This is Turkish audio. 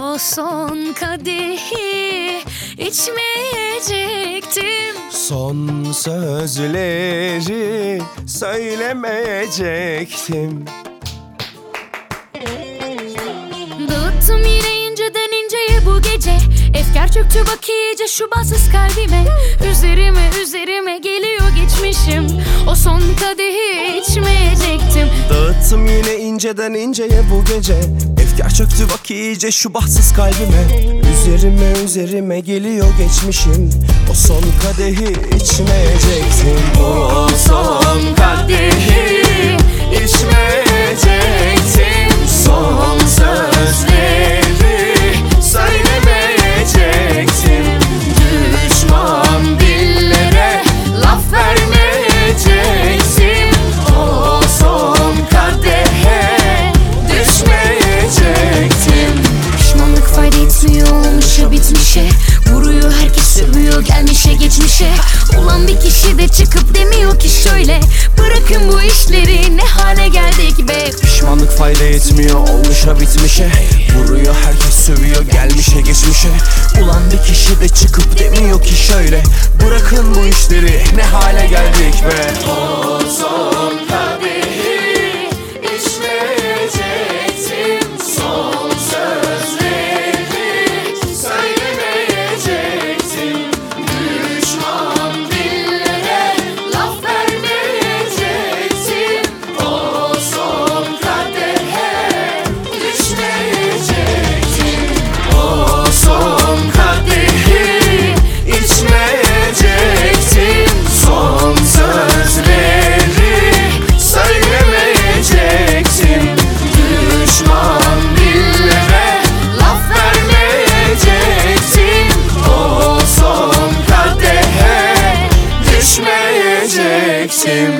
O son kadehi içmeyecektim. Son sözleri söylemeyecektim. Dağıttım yine inceden inceye bu gece. Efkar çöktü bak iyice şu bahtsız kalbime. Üzerime geliyor geçmişim. O son kadehi içmeyecektim. Dağıttım yine inceden inceye bu gece. Efkar çöktü bak iyice şu bahtsız kalbime. Üzerime geliyor geçmişim. O son kadehi içmeyecektim. O son kadehi içmeyecektim. Son sözleri söylemeyecektim. Düşman dillere laf vermeyecektim. O son kadehe düşmeyecektim. Pişmanlık fayda etmiyor, olmuşa bitmişe. Vuruyor herkes, sövüyor gelmişe geçmişe. Ulan bir kişi de çıkıp demiyor ki şöyle: bırakın bu işleri, ne hale geldik be. Pişmanlık fayda etmiyor, olmuşa bitmişe. Vuruyor herkes, sövüyor gelmişe geçmişe. Ulan bir kişi de çıkıp demiyor ki şöyle: bırakın bu işleri, ne hale geldik be. O son kadehi içmeyecektim. Son sözleri söylemeyecektim. Düşman dillere laf vermeyecektim. O son kadehe düşmeyecektim. O son kadehi içmeyecektim. Son sözleri söylemeyecektim. Düşman dillere laf vermeyecektim. O son kadehe düşmeyecektim.